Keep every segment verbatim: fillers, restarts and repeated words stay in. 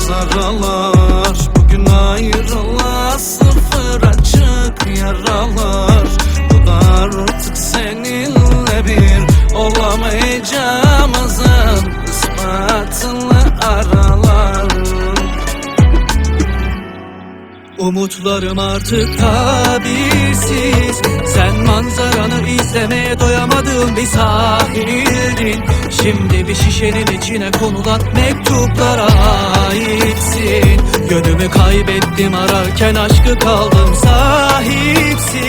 saralar. Bugün ayrıla sıfır açık yaralar. Bu da artık seninle bir olamayacağımızın ispatını aralar. Umutlarım artık tabirsiz. Sen manzaranı izlemeye doyamadığım bir sahildin. Şimdi bir şişenin içine konulan mektuplara aitsin. Yönümü kaybettim ararken aşkı kaldım sahipsiz.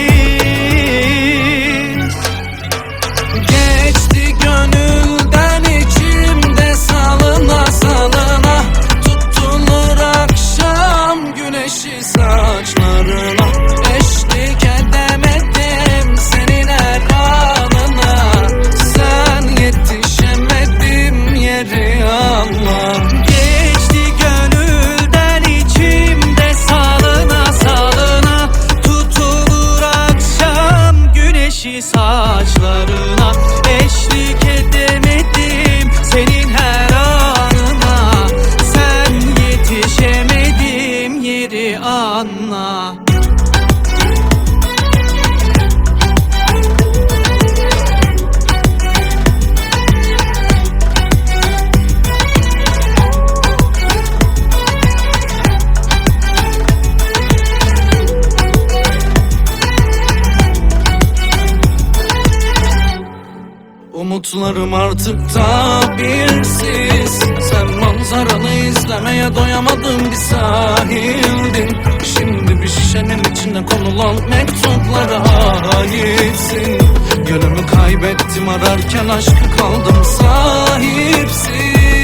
Geçti gönülden içimde salına salına. Tutulur akşam güneşi saçlarına. Eşlik edemedim senin her anına. Sen yetişemedim yeri anla. Geçti gönülden içimde salına salına. Tutulur akşam güneşi saçlarına. Eşlik edemedim senin her anına. Sen yetişemedim yeri anla. Umutlarım artık tabirsiz. Sen manzaranı izlemeye doyamadın bir sahildin. Şimdi bir şişenin içine konulan mektuplara aitsin. Gönlümü kaybettim ararken aşkı kaldım sahipsiz.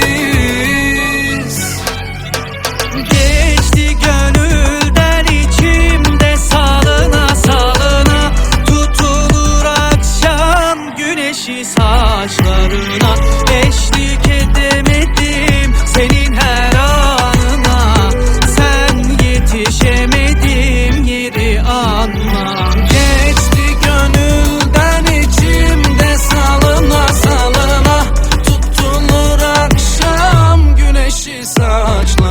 Geçti gönülden içimde salına salına. Tutulur akşam güneşi saçlarına. Eşlik edemedim senin her anına. Sen yetişemedim yeri anla. Geçti gönülden içimde salına salına. Tutulur akşam güneşi saçlarına.